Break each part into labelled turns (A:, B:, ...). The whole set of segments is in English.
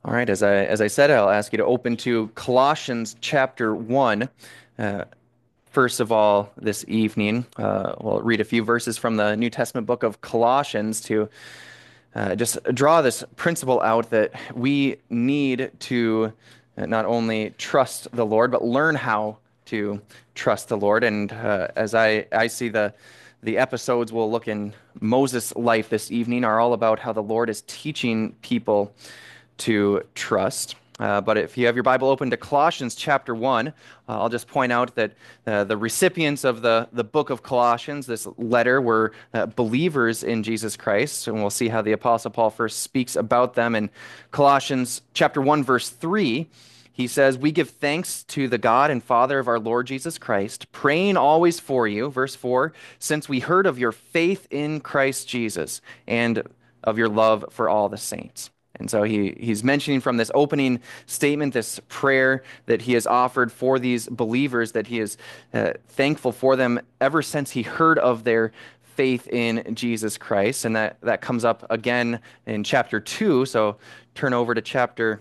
A: All right, as I said, I'll ask you to open to Colossians chapter 1. Uh, First of all, this evening, we'll read a few verses from the New Testament book of Colossians to just draw this principle out that we need to not only trust the Lord, but learn how to trust the Lord. And as I see the episodes we'll look in Moses' life this evening are all about how the Lord is teaching people to trust. But if you have your Bible open to Colossians chapter 1, I'll just point out that the recipients of the book of Colossians, this letter, were believers in Jesus Christ. And we'll see how the Apostle Paul first speaks about them. In Colossians chapter 1, verse 3, he says, "We give thanks to the God and Father of our Lord Jesus Christ, praying always for you," verse 4, "since we heard of your faith in Christ Jesus and of your love for all the saints." And so he's mentioning from this opening statement, this prayer that he has offered for these believers, that he is thankful for them ever since he heard of their faith in Jesus Christ. And that comes up again in chapter 2. So turn over to chapter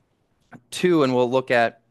A: 2 and we'll look at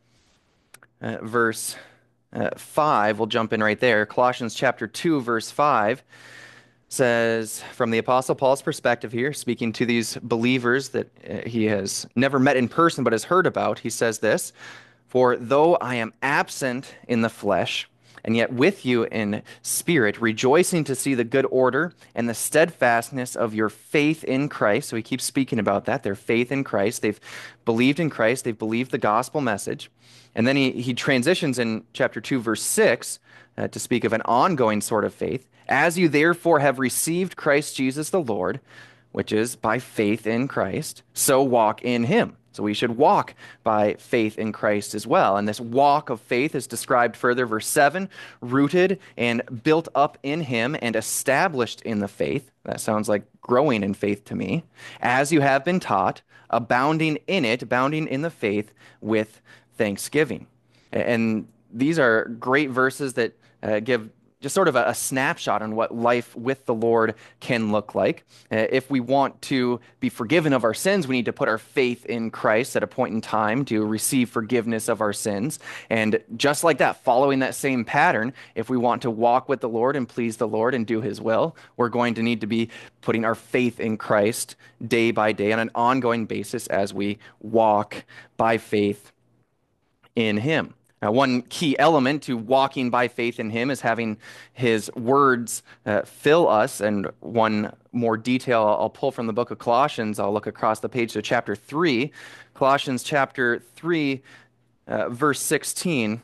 A: verse 5. We'll jump in right there. Colossians chapter 2, verse 5 says, from the Apostle Paul's perspective here, speaking to these believers that he has never met in person but has heard about, he says this: "For though I am absent in the flesh, and yet with you in spirit, rejoicing to see the good order and the steadfastness of your faith in Christ." So he keeps speaking about that, their faith in Christ. They've believed in Christ, they've believed the gospel message. And then he transitions in chapter 2, verse 6, to speak of an ongoing sort of faith. "As you therefore have received Christ Jesus the Lord," which is by faith in Christ, "so walk in him." So we should walk by faith in Christ as well. And this walk of faith is described further, verse 7, "rooted and built up in him and established in the faith." That sounds like growing in faith to me. "As you have been taught, abounding in it," abounding in the faith, "with thanksgiving." And these are great verses that give just sort of a snapshot on what life with the Lord can look like. If we want to be forgiven of our sins, we need to put our faith in Christ at a point in time to receive forgiveness of our sins. And just like that, following that same pattern, if we want to walk with the Lord and please the Lord and do his will, we're going to need to be putting our faith in Christ day by day on an ongoing basis as we walk by faith in him. Now, one key element to walking by faith in him is having his words fill us. And one more detail I'll pull from the book of Colossians, I'll look across the page to chapter 3. Colossians chapter 3, verse 16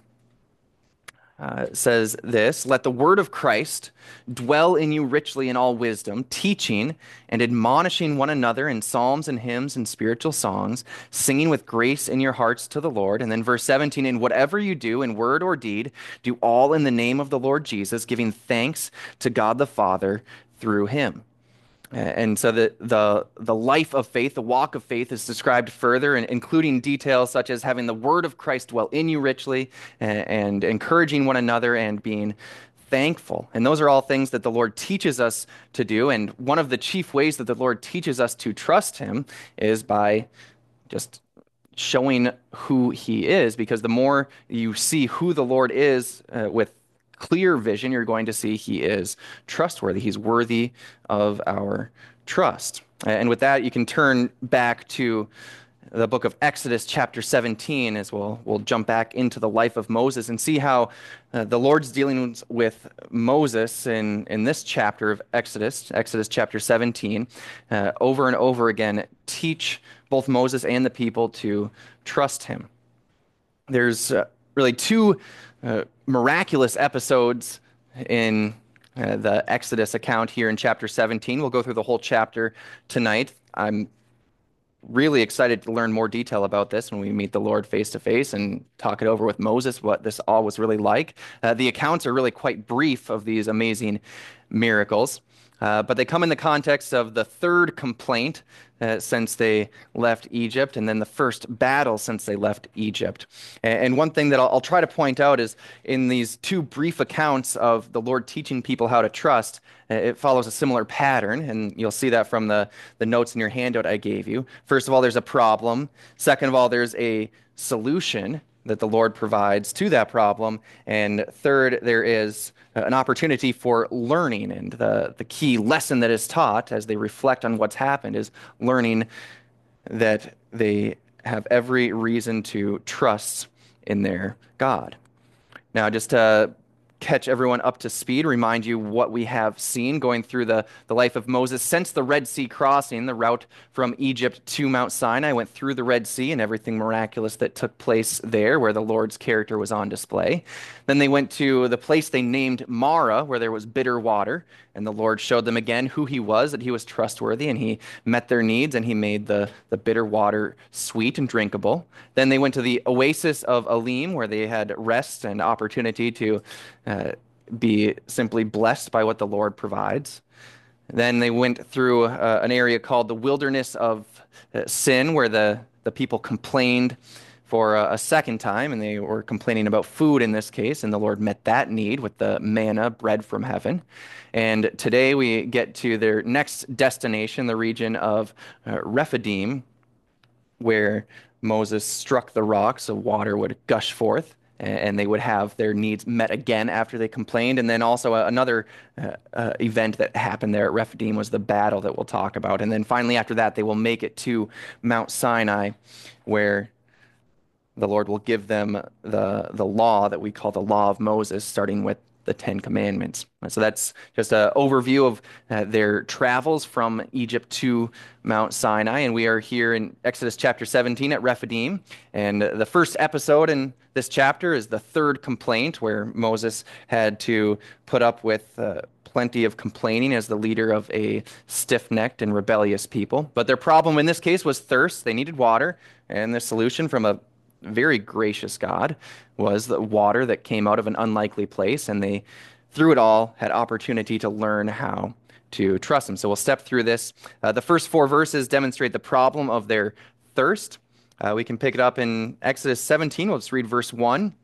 A: says this: "Let the word of Christ dwell in you richly in all wisdom, teaching and admonishing one another in psalms and hymns and spiritual songs, singing with grace in your hearts to the Lord." And then verse 17, "And whatever you do in word or deed, do all in the name of the Lord Jesus, giving thanks to God the Father through him." And so the life of faith, the walk of faith, is described further, and including details such as having the word of Christ dwell in you richly, and encouraging one another and being thankful. And those are all things that the Lord teaches us to do. And one of the chief ways that the Lord teaches us to trust him is by just showing who he is, because the more you see who the Lord is with clear vision, you're going to see he is trustworthy. He's worthy of our trust. And with that, you can turn back to the book of Exodus chapter 17 as we'll jump back into the life of Moses and see how the Lord's dealings with Moses in this chapter of Exodus chapter 17, over and over again teach both Moses and the people to trust him. There's really two miraculous episodes in the Exodus account here in chapter 17. We'll go through the whole chapter tonight. I'm really excited to learn more detail about this when we meet the Lord face to face and talk it over with Moses, what this all was really like. The accounts are really quite brief of these amazing miracles. But they come in the context of the third complaint since they left Egypt, and then the first battle since they left Egypt. And one thing that I'll try to point out is in these two brief accounts of the Lord teaching people how to trust, it follows a similar pattern, and you'll see that from the notes in your handout I gave you. First of all, there's a problem. Second of all, there's a solution that the Lord provides to that problem. And third, there is an opportunity for learning. And the key lesson that is taught as they reflect on what's happened is learning that they have every reason to trust in their God. Now, just to catch everyone up to speed, remind you what we have seen going through the life of Moses since the Red Sea crossing, the route from Egypt to Mount Sinai, went through the Red Sea and everything miraculous that took place there, where the Lord's character was on display. Then they went to the place they named Mara, where there was bitter water, and the Lord showed them again who he was, that he was trustworthy, and he met their needs, and he made the bitter water sweet and drinkable. Then they went to the oasis of Elim, where they had rest and opportunity to be simply blessed by what the Lord provides. Then they went through an area called the wilderness of sin, where the people complained for a second time, and they were complaining about food in this case, and the Lord met that need with the manna, bread from heaven. And today we get to their next destination, the region of Rephidim, where Moses struck the rock so water would gush forth, and they would have their needs met again after they complained. And then also another event that happened there at Rephidim was the battle that we'll talk about. And then finally after that, they will make it to Mount Sinai, where the Lord will give them the law that we call the law of Moses, starting with the Ten Commandments. So that's just an overview of their travels from Egypt to Mount Sinai. And we are here in Exodus chapter 17 at Rephidim. And the first episode in this chapter is the third complaint, where Moses had to put up with plenty of complaining as the leader of a stiff-necked and rebellious people. But their problem in this case was thirst. They needed water, and the solution from a very gracious God was the water that came out of an unlikely place, and they, through it all, had opportunity to learn how to trust him. So we'll step through this. The first four verses demonstrate the problem of their thirst. We can pick it up in Exodus 17. We'll just read verse 1.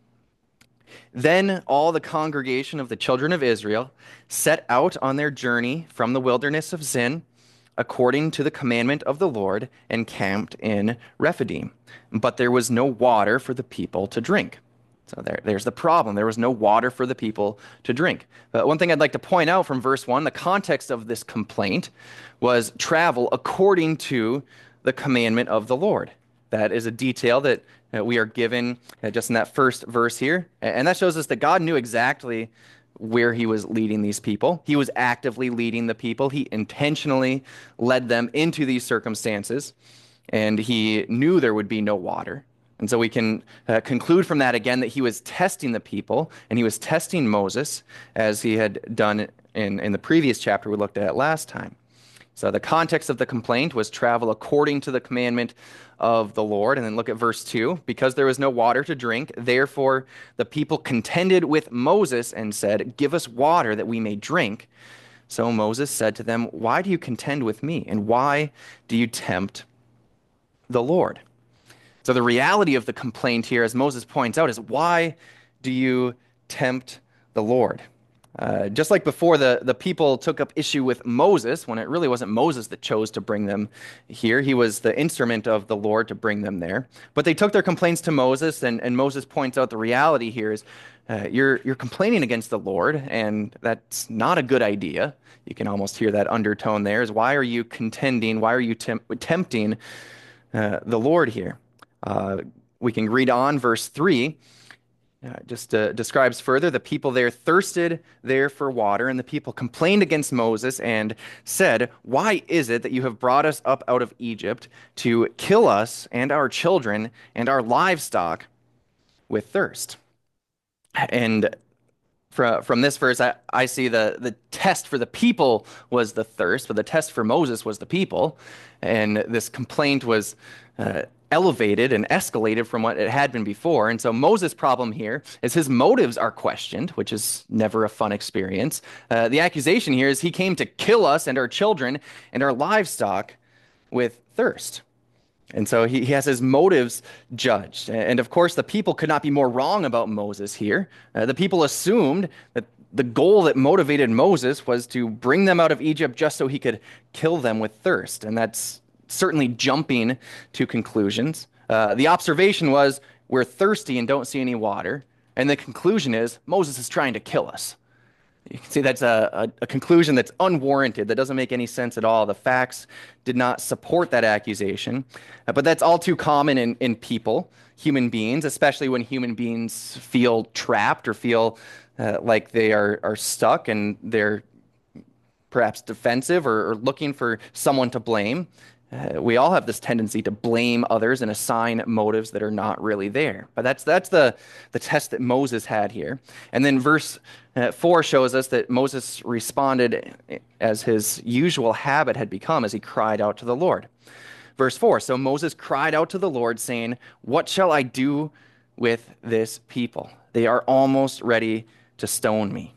A: Then all the congregation of the children of Israel set out on their journey from the wilderness of Zin, according to the commandment of the Lord, and camped in Rephidim. But there was no water for the people to drink. So there's the problem. There was no water for the people to drink. But one thing I'd like to point out from verse 1, the context of this complaint was travel according to the commandment of the Lord. That is a detail that we are given just in that first verse here. And that shows us that God knew exactly where he was leading these people. He was actively leading the people. He intentionally led them into these circumstances, and he knew there would be no water. And so we can conclude from that again that he was testing the people, and he was testing Moses as he had done in the previous chapter we looked at last time. So the context of the complaint was travel according to the commandment of the Lord. And then look at verse 2. Because there was no water to drink, therefore the people contended with Moses and said, "Give us water that we may drink." So Moses said to them, "Why do you contend with me? And why do you tempt the Lord?" So the reality of the complaint here, as Moses points out, is why do you tempt the Lord? Just like before, the people took up issue with Moses when it really wasn't Moses that chose to bring them here. He was the instrument of the Lord to bring them there. But they took their complaints to Moses, and Moses points out the reality here is you're complaining against the Lord, and that's not a good idea. You can almost hear that undertone there. Is why are you contending? Why are you tempting the Lord here? We can read on verse 3. Just describes further, the people there thirsted there for water, and the people complained against Moses and said, "Why is it that you have brought us up out of Egypt to kill us and our children and our livestock with thirst?" And from this verse, I see the test for the people was the thirst, but the test for Moses was the people. And this complaint was elevated and escalated from what it had been before. And so Moses' problem here is his motives are questioned, which is never a fun experience. The accusation here is he came to kill us and our children and our livestock with thirst. And so he has his motives judged. And of course, the people could not be more wrong about Moses here. The people assumed that the goal that motivated Moses was to bring them out of Egypt just so he could kill them with thirst. And that's certainly jumping to conclusions. The observation was, we're thirsty and don't see any water. And the conclusion is, Moses is trying to kill us. You can see that's a conclusion that's unwarranted, that doesn't make any sense at all. The facts did not support that accusation. But that's all too common in people, human beings, especially when human beings feel trapped or feel like they are stuck and they're perhaps defensive or looking for someone to blame. We all have this tendency to blame others and assign motives that are not really there. But that's the test that Moses had here. And then verse 4 shows us that Moses responded as his usual habit had become as he cried out to the Lord. Verse 4, so Moses cried out to the Lord, saying, "What shall I do with this people? They are almost ready to stone me."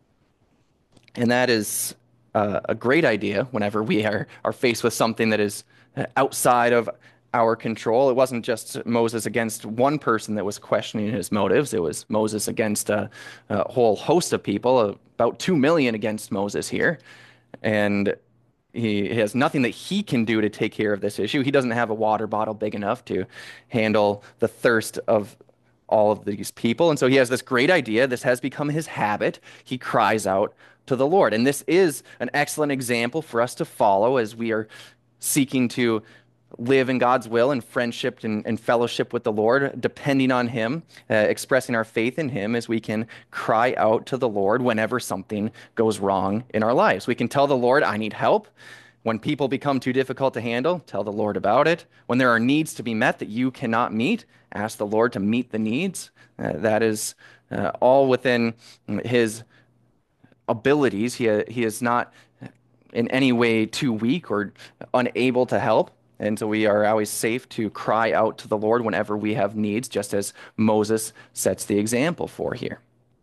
A: And that is a great idea whenever we are faced with something that is outside of our control. It wasn't just Moses against one person that was questioning his motives. It was Moses against a whole host of people, about 2 million against Moses here. And he has nothing that he can do to take care of this issue. He doesn't have a water bottle big enough to handle the thirst of all of these people. And so he has this great idea. This has become his habit. He cries out to the Lord. And this is an excellent example for us to follow as we are seeking to live in God's will and friendship and fellowship with the Lord, depending on Him, expressing our faith in Him as we can cry out to the Lord whenever something goes wrong in our lives. We can tell the Lord, I need help. When people become too difficult to handle, tell the Lord about it. When there are needs to be met that you cannot meet, ask the Lord to meet the needs. That is all within His abilities. He is not in any way too weak or unable to help. And so we are always safe to cry out to the Lord whenever we have needs, just as Moses sets the example for here.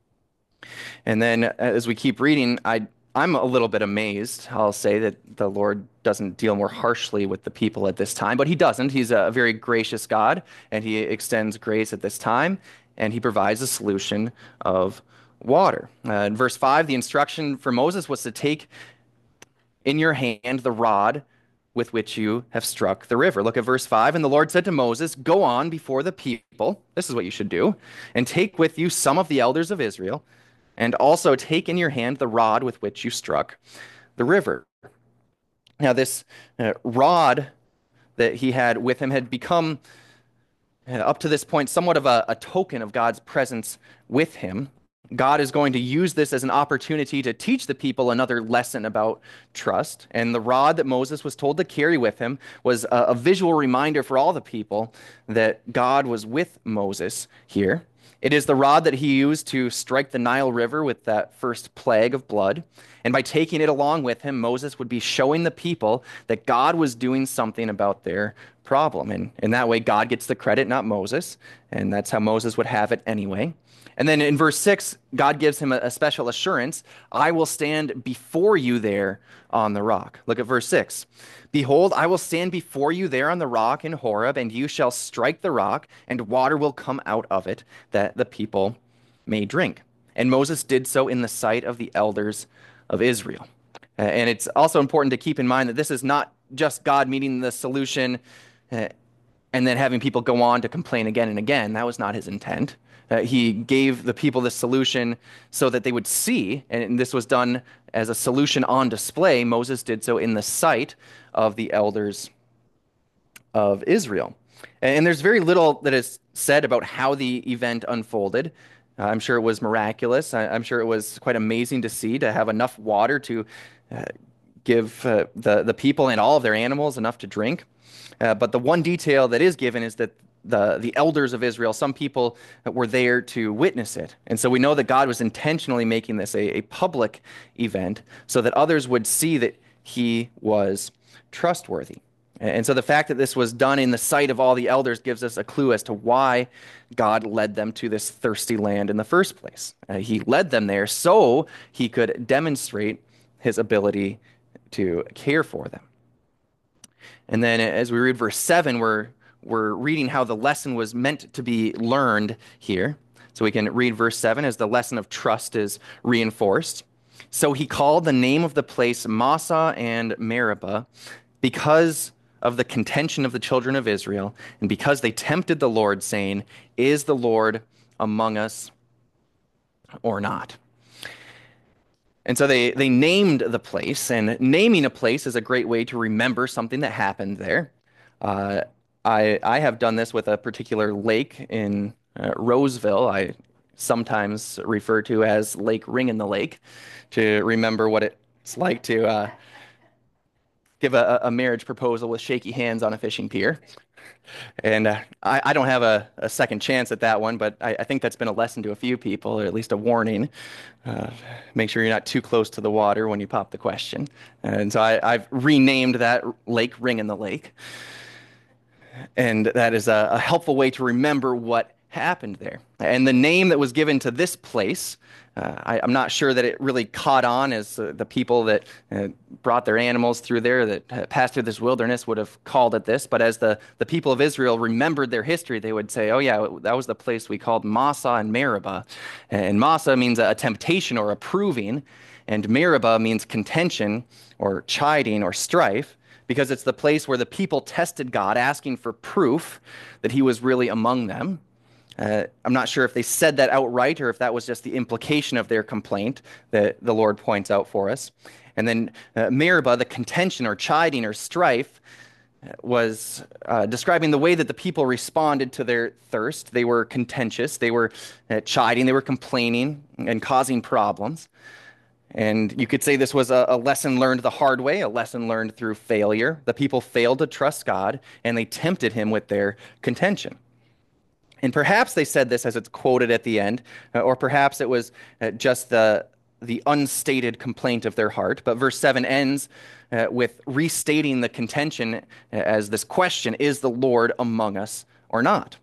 A: And then as we keep reading, I'm a little bit amazed, I'll say, that the Lord doesn't deal more harshly with the people at this time, but He doesn't. He's a very gracious God, and He extends grace at this time, and He provides a solution of water. In verse 5, the instruction for Moses was to take in your hand the rod with which you have struck the river. Look at verse 5. And the Lord said to Moses, "Go on before the people," this is what you should do, "and take with you some of the elders of Israel, and also take in your hand the rod with which you struck the river." Now, this rod that he had with him had become, up to this point, somewhat of a token of God's presence with him. God is going to use this as an opportunity to teach the people another lesson about trust. And the rod that Moses was told to carry with him was a visual reminder for all the people that God was with Moses here. It is the rod that he used to strike the Nile River with that first plague of blood. And by taking it along with him, Moses would be showing the people that God was doing something about their problem. And in that way, God gets the credit, not Moses. And that's how Moses would have it anyway. And then in verse 6, God gives him a special assurance. "I will stand before you there on the rock." Look at verse 6. "Behold, I will stand before you there on the rock in Horeb, and you shall strike the rock, and water will come out of it, that the people may drink." And Moses did so in the sight of the elders of Israel. And it's also important to keep in mind that this is not just God meeting the solution and then having people go on to complain again and again. That was not His intent. He gave the people this solution so that they would see, and this was done as a solution on display. Moses did so in the sight of the elders of Israel. And there's very little that is said about how the event unfolded. I'm sure it was miraculous. I'm sure it was quite amazing to see, to have enough water to give the people and all of their animals enough to drink. But the one detail that is given is that the elders of Israel, some people were there to witness it. And so we know that God was intentionally making this a public event so that others would see that He was trustworthy. And so the fact that this was done in the sight of all the elders gives us a clue as to why God led them to this thirsty land in the first place. He led them there so he could demonstrate his ability to care for them. And then as we read verse 7, we're reading how the lesson was meant to be learned here. So we can read verse 7 as the lesson of trust is reinforced. So he called the name of the place Massah and Meribah because of the contention of the children of Israel, and because they tempted the Lord, saying, "Is the Lord among us or not?" And so they named the place, and naming a place is a great way to remember something that happened there. Uh, I have done this with a particular lake in Roseville. I sometimes refer to as Lake Ring in the Lake to remember what it's like to give a marriage proposal with shaky hands on a fishing pier. And I don't have a second chance at that one, but I think that's been a lesson to a few people, or at least a warning. Uh, Make sure you're not too close to the water when you pop the question. And so I've renamed that lake Ring in the Lake. And that is a helpful way to remember what happened there. And the name that was given to this place, I'm not sure that it really caught on as the people that brought their animals through there, that passed through this wilderness, would have called it this. But as the people of Israel remembered their history, they would say, oh, yeah, that was the place we called Massah and Meribah. And Massah means a temptation or a proving, and Meribah means contention or chiding or strife, because it's the place where the people tested God, asking for proof that he was really among them. I'm not sure if they said that outright or if that was just the implication of their complaint that the Lord points out for us. And then Meribah, the contention or chiding or strife, was describing the way that the people responded to their thirst. They were contentious, they were chiding, they were complaining and causing problems. And you could say this was a lesson learned the hard way, a lesson learned through failure. The people failed to trust God, and they tempted him with their contention. And perhaps they said this as it's quoted at the end, or perhaps it was just the unstated complaint of their heart. But verse 7 ends with restating the contention as this question: is the Lord among us or not?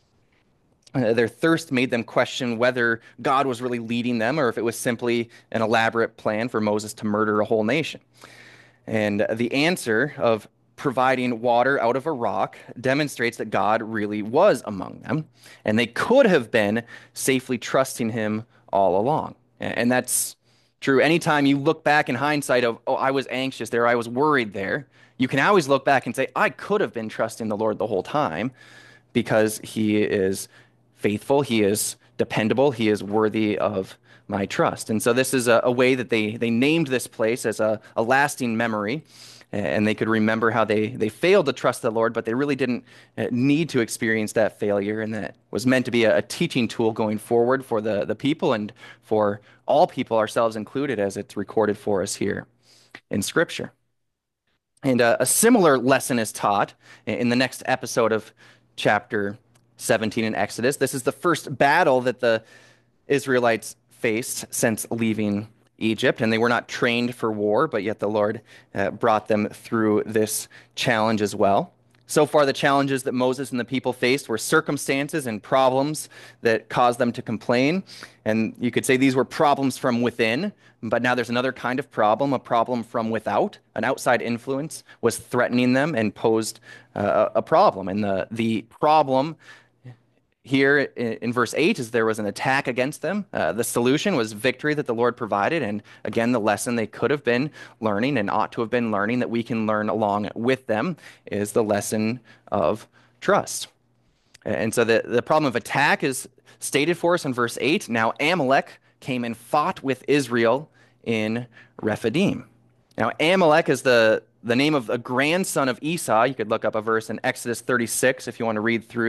A: Their thirst made them question whether God was really leading them or if it was simply an elaborate plan for Moses to murder a whole nation. And the answer of providing water out of a rock demonstrates that God really was among them, and they could have been safely trusting him all along. And that's true. Anytime you look back in hindsight of, oh, I was anxious there, I was worried there, you can always look back and say, I could have been trusting the Lord the whole time because he is faithful, he is dependable, he is worthy of my trust. And so this is a way that they named this place as a lasting memory, and they could remember how they failed to trust the Lord, but they really didn't need to experience that failure, and that was meant to be a teaching tool going forward for the people and for all people, ourselves included, as it's recorded for us here in Scripture. And a similar lesson is taught in the next episode of chapter 17 in Exodus. This is the first battle that the Israelites faced since leaving Egypt, and they were not trained for war, but yet the Lord brought them through this challenge as well. So far, the challenges that Moses and the people faced were circumstances and problems that caused them to complain. And you could say these were problems from within, but now there's another kind of problem, a problem from without. An outside influence was threatening them and posed a problem. And the problem here in verse 8 is there was an attack against them. The solution was victory that the Lord provided. And again, the lesson they could have been learning and ought to have been learning that we can learn along with them is the lesson of trust. And so the problem of attack is stated for us in verse 8. Now Amalek came and fought with Israel in Rephidim. Now Amalek is the name of a grandson of Esau. You could look up a verse in Exodus 36 if you want to read through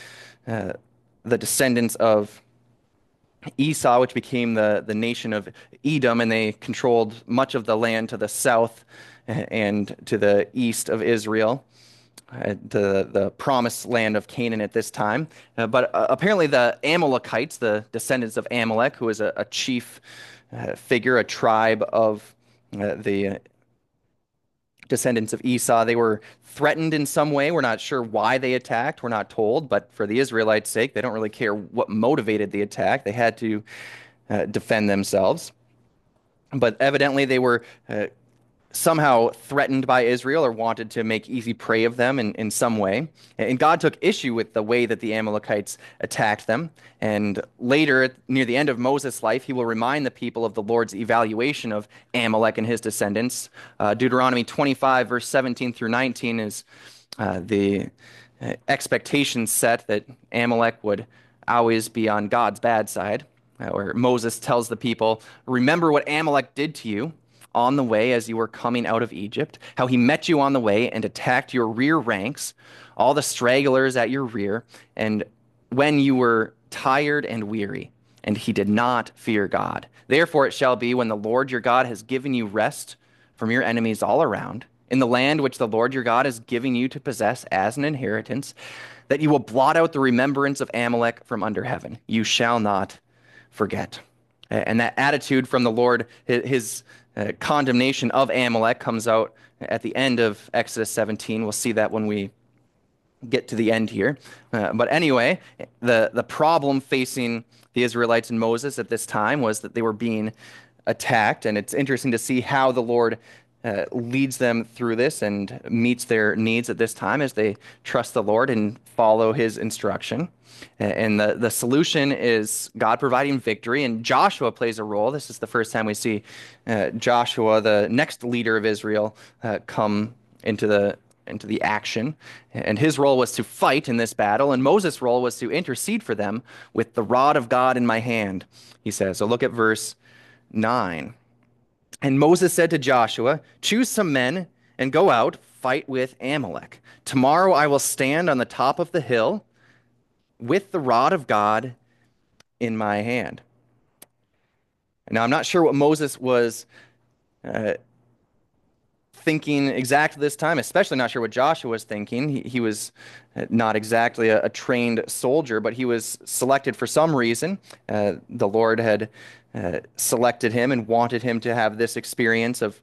A: the descendants of Esau, which became the nation of Edom, and they controlled much of the land to the south and to the east of Israel, the promised land of Canaan at this time. But apparently the Amalekites, the descendants of Amalek, who was a chief figure, a tribe of the descendants of Esau. They were threatened in some way. We're not sure why they attacked. We're not told, but for the Israelites' sake, they don't really care what motivated the attack. They had to defend themselves. But evidently, they were somehow threatened by Israel or wanted to make easy prey of them in some way. And God took issue with the way that the Amalekites attacked them. And later, near the end of Moses' life, he will remind the people of the Lord's evaluation of Amalek and his descendants. Deuteronomy 25, verse 17 through 19 is the expectation set that Amalek would always be on God's bad side, where Moses tells the people, "Remember what Amalek did to you on the way as you were coming out of Egypt, how he met you on the way and attacked your rear ranks, all the stragglers at your rear, and when you were tired and weary, and he did not fear God. Therefore it shall be when the Lord your God has given you rest from your enemies all around, in the land which the Lord your God is giving you to possess as an inheritance, that you will blot out the remembrance of Amalek from under heaven. You shall not forget." And that attitude from the Lord, his condemnation of Amalek, comes out at the end of Exodus 17. We'll see that when we get to the end here. But anyway, the problem facing the Israelites and Moses at this time was that they were being attacked. And it's interesting to see how the Lord leads them through this and meets their needs at this time as they trust the Lord and follow his instruction. And the solution is God providing victory, and Joshua plays a role. This is the first time we see Joshua, the next leader of Israel, come into the action. And his role was to fight in this battle, and Moses' role was to intercede for them with the rod of God in my hand, he says. So look at verse 9. "And Moses said to Joshua, choose some men and go out, fight with Amalek. Tomorrow I will stand on the top of the hill with the rod of God in my hand." Now, I'm not sure what Moses was thinking exactly this time, especially not sure what Joshua was thinking. He was not exactly a trained soldier, but he was selected for some reason. The Lord had selected him and wanted him to have this experience of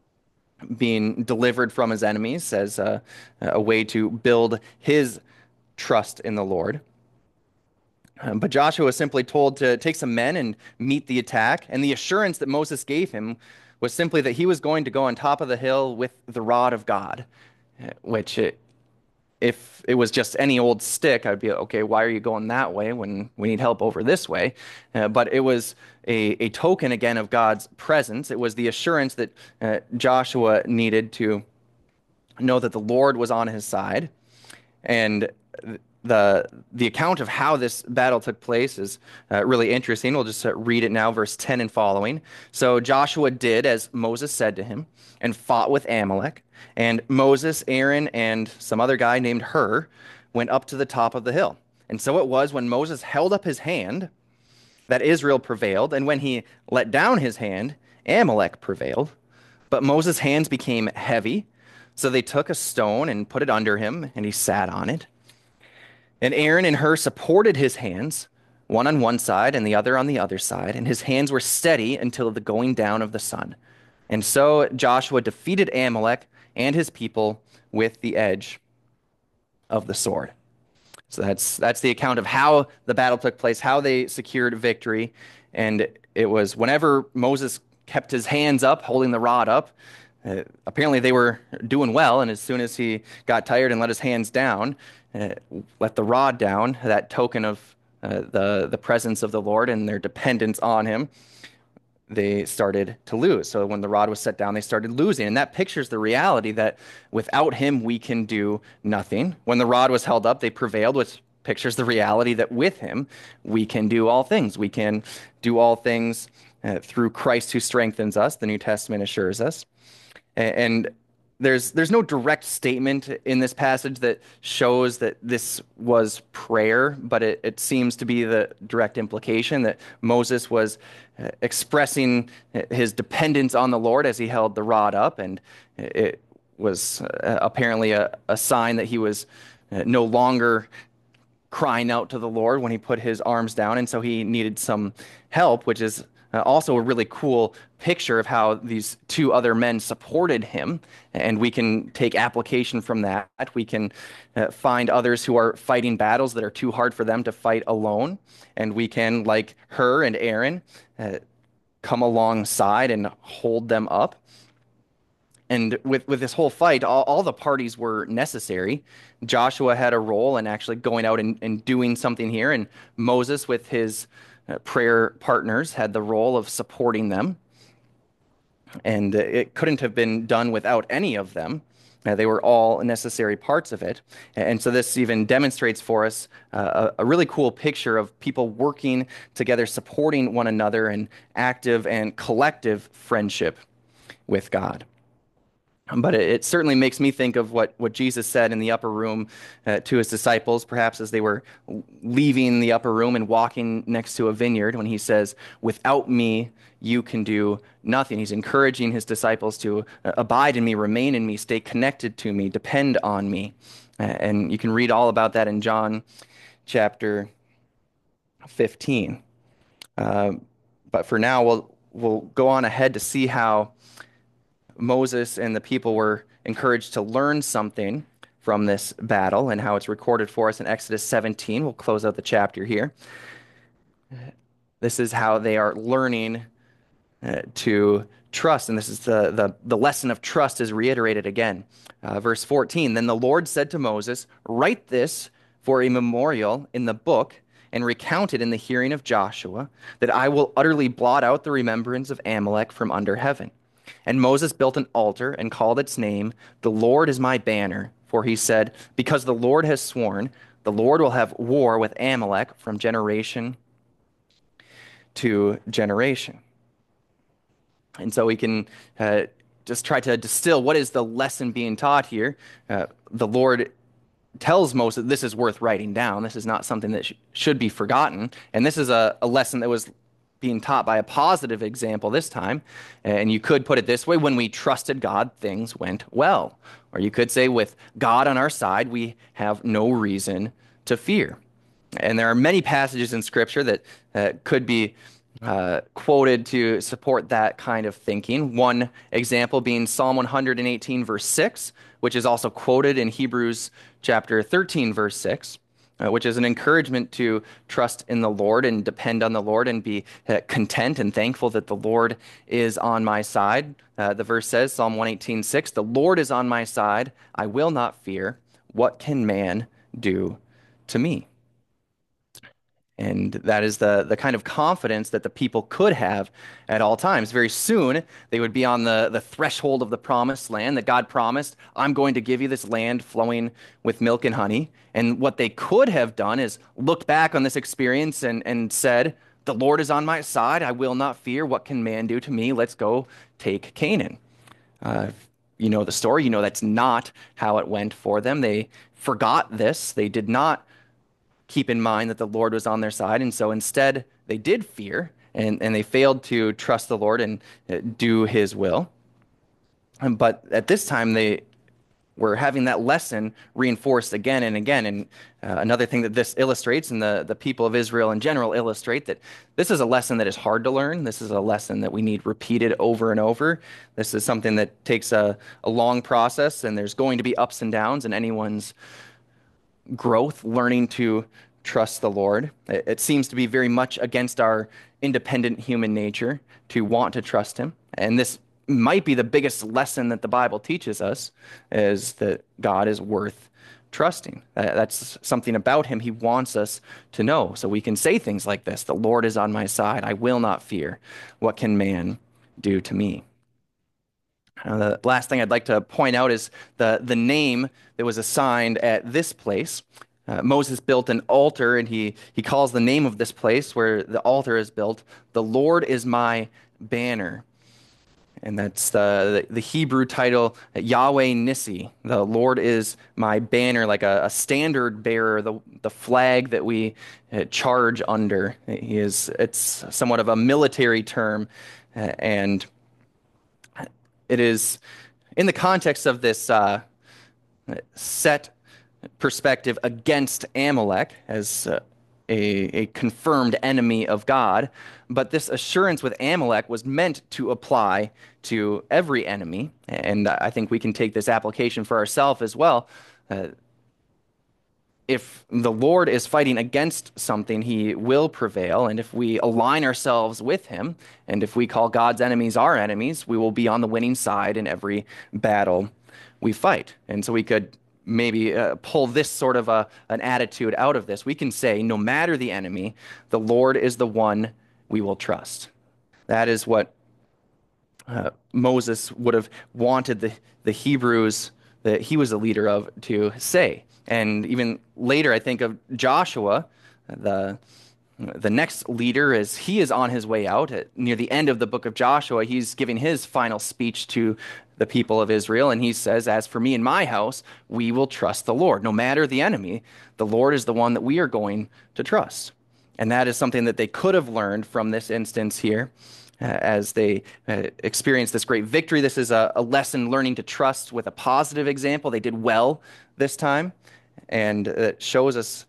A: being delivered from his enemies as a way to build his trust in the Lord. But Joshua was simply told to take some men and meet the attack, and the assurance that Moses gave him was simply that he was going to go on top of the hill with the rod of God, which if it was just any old stick, I'd be, okay, why are you going that way when we need help over this way? But it was a token, again, of God's presence. It was the assurance that Joshua needed to know that the Lord was on his side. And the account of how this battle took place is really interesting. We'll just read it now, verse 10 and following. "So Joshua did as Moses said to him and fought with Amalek. And Moses, Aaron, and some other guy named Hur went up to the top of the hill. And so it was when Moses held up his hand that Israel prevailed, and when he let down his hand, Amalek prevailed. But Moses' hands became heavy, so they took a stone and put it under him, and he sat on it. And Aaron and Hur supported his hands, one on one side and the other on the other side, and his hands were steady until the going down of the sun. And so Joshua defeated Amalek and his people with the edge of the sword." So that's the account of how the battle took place, how they secured victory. And it was whenever Moses kept his hands up, holding the rod up, apparently they were doing well. And as soon as he got tired and let his hands down, let the rod down, that token of the presence of the Lord and their dependence on him, they started to lose. So when the rod was set down, they started losing. And that pictures the reality that without him, we can do nothing. When the rod was held up, they prevailed, which pictures the reality that with him, we can do all things. We can do all things through Christ who strengthens us, the New Testament assures us. And there's no direct statement in this passage that shows that this was prayer, but it seems to be the direct implication that Moses was expressing his dependence on the Lord as he held the rod up, and it was apparently a sign that he was no longer crying out to the Lord when he put his arms down, and so he needed some help, which is Also a really cool picture of how these two other men supported him, and we can take application from that. We can find others who are fighting battles that are too hard for them to fight alone, and we can, like Hur and Aaron, come alongside and hold them up. And with this whole fight, all the parties were necessary. Joshua had a role in actually going out and doing something here, and Moses, with his prayer partners, had the role of supporting them. And it couldn't have been done without any of them. They were all necessary parts of it. And so this even demonstrates for us a really cool picture of people working together, supporting one another, in active and collective friendship with God. But it certainly makes me think of what Jesus said in the upper room to his disciples, perhaps as they were leaving the upper room and walking next to a vineyard, when he says, "Without me, you can do nothing." He's encouraging his disciples to abide in me, remain in me, stay connected to me, depend on me. And you can read all about that in John chapter 15. Uh, but for now, we'll go on ahead to see how Moses and the people were encouraged to learn something from this battle, and how it's recorded for us in Exodus 17. We'll close out the chapter here. This is how they are learning to trust, and this is the lesson of trust is reiterated again. Verse 14, "Then the Lord said to Moses, 'Write this for a memorial in the book and recount it in the hearing of Joshua, that I will utterly blot out the remembrance of Amalek from under heaven.' And Moses built an altar and called its name, 'The Lord is my banner.' For he said, 'Because the Lord has sworn, the Lord will have war with Amalek from generation to generation.'" And so we can just try to distill what is the lesson being taught here. The Lord tells Moses this is worth writing down. This is not something that should be forgotten. And this is a lesson that was being taught by a positive example this time. And you could put it this way: when we trusted God, things went well. Or you could say, with God on our side, we have no reason to fear. And there are many passages in Scripture that could be quoted to support that kind of thinking. One example being Psalm 118, verse 6, which is also quoted in Hebrews chapter 13, verse 6, which is an encouragement to trust in the Lord and depend on the Lord and be content and thankful that the Lord is on my side. The verse says, Psalm 118:6, "The Lord is on my side, I will not fear. What can man do to me?" And that is the kind of confidence that the people could have at all times. Very soon, they would be on the threshold of the promised land that God promised, "I'm going to give you this land flowing with milk and honey." And what they could have done is looked back on this experience and said, "The Lord is on my side. I will not fear. What can man do to me? Let's go take Canaan." You know the story. You know that's not how it went for them. They forgot this. They did not keep in mind that the Lord was on their side. And so instead, they did fear, and they failed to trust the Lord and do his will. But at this time, they were having that lesson reinforced again and again. And another thing that this illustrates, and the people of Israel in general illustrate, that this is a lesson that is hard to learn. This is a lesson that we need repeated over and over. This is something that takes a long process, and there's going to be ups and downs in anyone's growth, learning to trust the Lord. It seems to be very much against our independent human nature to want to trust him. And this might be the biggest lesson that the Bible teaches us, is that God is worth trusting. That's something about him he wants us to know. So we can say things like this: "The Lord is on my side. I will not fear. What can man do to me?" The last thing I'd like to point out is the name that was assigned at this place. Moses built an altar, and he calls the name of this place where the altar is built, "The Lord is my banner." And that's the Hebrew title, Yahweh Nissi. The Lord is my banner, like a standard bearer, the flag that we charge under. It's somewhat of a military term, and it is in the context of this set perspective against Amalek, as a confirmed enemy of God, but this assurance with Amalek was meant to apply to every enemy. And I think we can take this application for ourselves as well. If the Lord is fighting against something, he will prevail. And if we align ourselves with him, and if we call God's enemies our enemies, we will be on the winning side in every battle we fight. And so we could maybe pull this sort of an attitude out of this. We can say, no matter the enemy, the Lord is the one we will trust. That is what Moses would have wanted the Hebrews that he was the leader of to say. And even later, I think of Joshua, the next leader, as he is on his way out near the end of the book of Joshua. He's giving his final speech to the people of Israel, and he says, "As for me and my house, we will trust the Lord. No matter the enemy, the Lord is the one that we are going to trust." And that is something that they could have learned from this instance here as they experienced this great victory. This is a lesson learning to trust with a positive example. They did well this time, and it shows us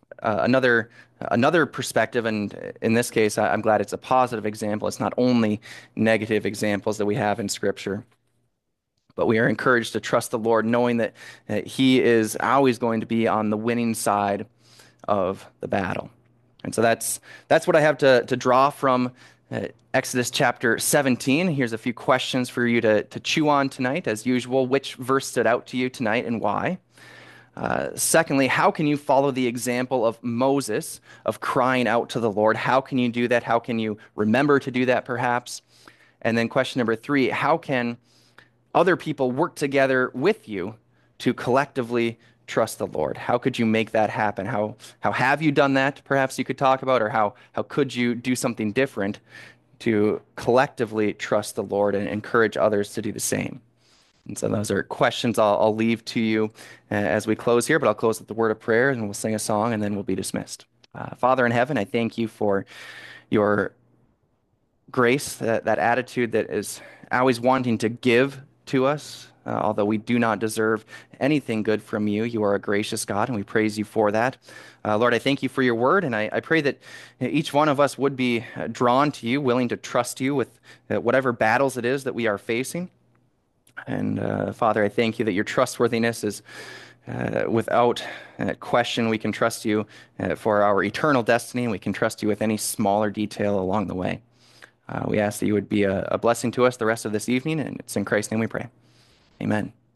A: another perspective. And in this case, I'm glad it's a positive example. It's not only negative examples that we have in Scripture, but we are encouraged to trust the Lord, knowing that He is always going to be on the winning side of the battle. And so that's what I have to draw from Exodus chapter 17. Here's a few questions for you to chew on tonight. As usual, which verse stood out to you tonight and why? Secondly, how can you follow the example of Moses of crying out to the Lord? How can you do that? How can you remember to do that, perhaps? And then question number 3, how can other people work together with you to collectively trust the Lord? How could you make that happen? How have you done that, perhaps you could talk about, or how could you do something different to collectively trust the Lord and encourage others to do the same? And so those are questions I'll leave to you as we close here, but I'll close with the word of prayer and we'll sing a song and then we'll be dismissed. Father in heaven, I thank you for your grace, that attitude that is always wanting to give to us. Although we do not deserve anything good from you, you are a gracious God, and we praise you for that. Lord, I thank you for your word, and I pray that each one of us would be drawn to you, willing to trust you with whatever battles it is that we are facing. And Father, I thank you that your trustworthiness is without question. We can trust you for our eternal destiny, and we can trust you with any smaller detail along the way. We ask that you would be a blessing to us the rest of this evening, and it's in Christ's name we pray. Amen.